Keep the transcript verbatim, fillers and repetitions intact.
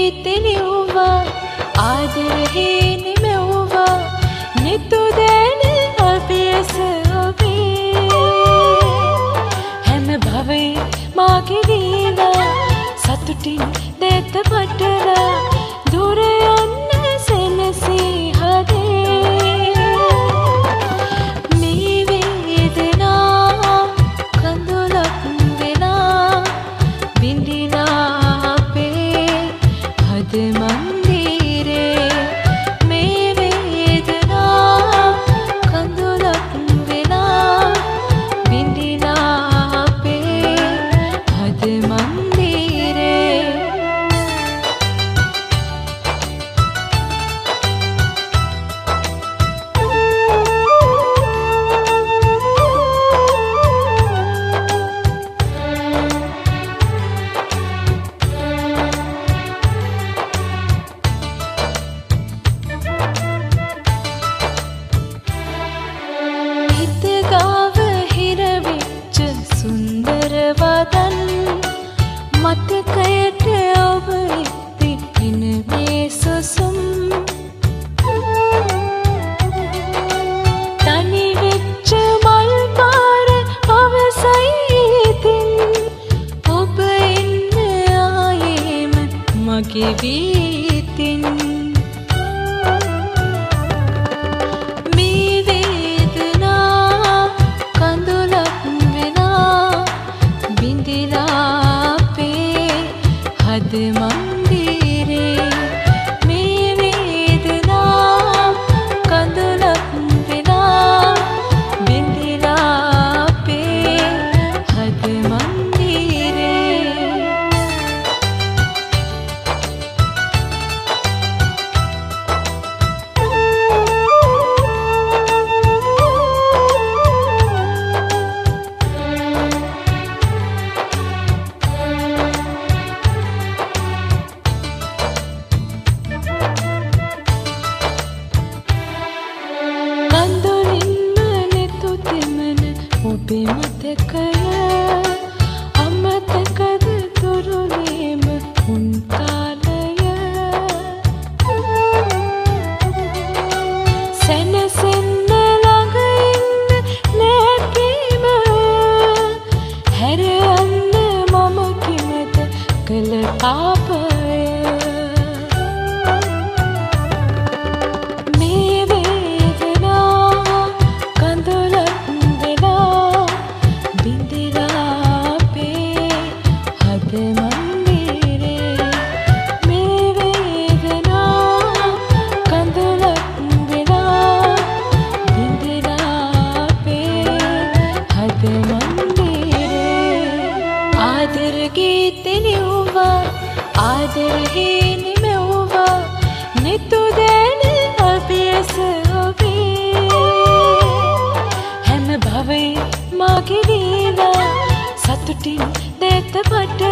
ගීතෙ ලිව්වා ආදරේ නිමෙව්වා නිතු දෙන අපියස ඔබේ හැම භවයේ මාගේ දීලා සතුටින් දෙත පටලා දුර යන්න සෙනසී හදේ මේ වේදනා කඳුලක් වෙනා බින්දිලා අපේ හද මන්දිරේ මේ වේදනා කඳුලක් වෙනා බින්දිලා අපේ හද මන්දිරේ මතකයට ඔබ ඉතින් මේ සුසුම් තනි වෙච්ච මල් පාර අවසයි ඉතින් ඔබ ඉන්න ආයේම මගේ වීතින් මේ වේදනා කඳුලක් වෙනා බින්දිලා හද මන්දිරේ මේ වේදනා කඳුලක් වෙනා බින්දිලා අපේ හද මන්දිරේ ඔබේ මතකය අමතකද දුරුලේම උන් කාලය සැනසෙන්න ළඟ ඉන්න නැතිම හැර යන්න මම කිමද කළ පාපය මේ වේදනා කඳුලක් ආදර ගීතෙ ලිව්වා ආදරේ නිමෙව්වා නිතු දෙන අපියස ඔබේ හැම භවයේ මාගේ දීලා සතුටින් දෙත පට